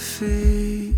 feet.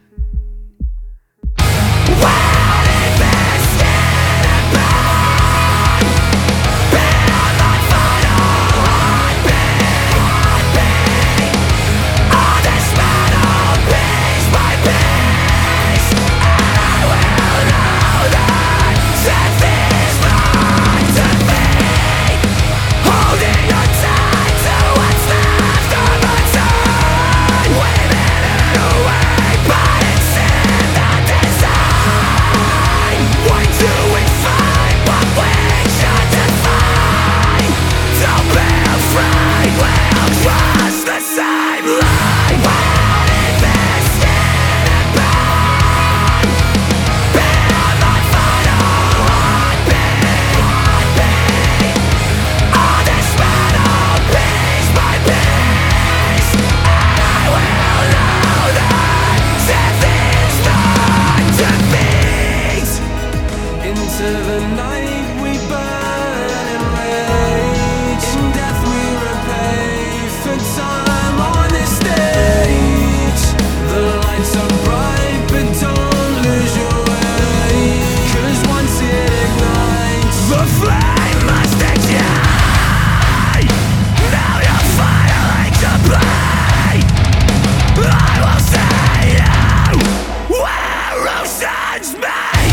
Into the night we burn in rage. In death we repay for time on this stage. The lights are bright but don't lose your way, 'cause once it ignites, the flame must ignite. Now your fire like to play. I will see you where oceans meet.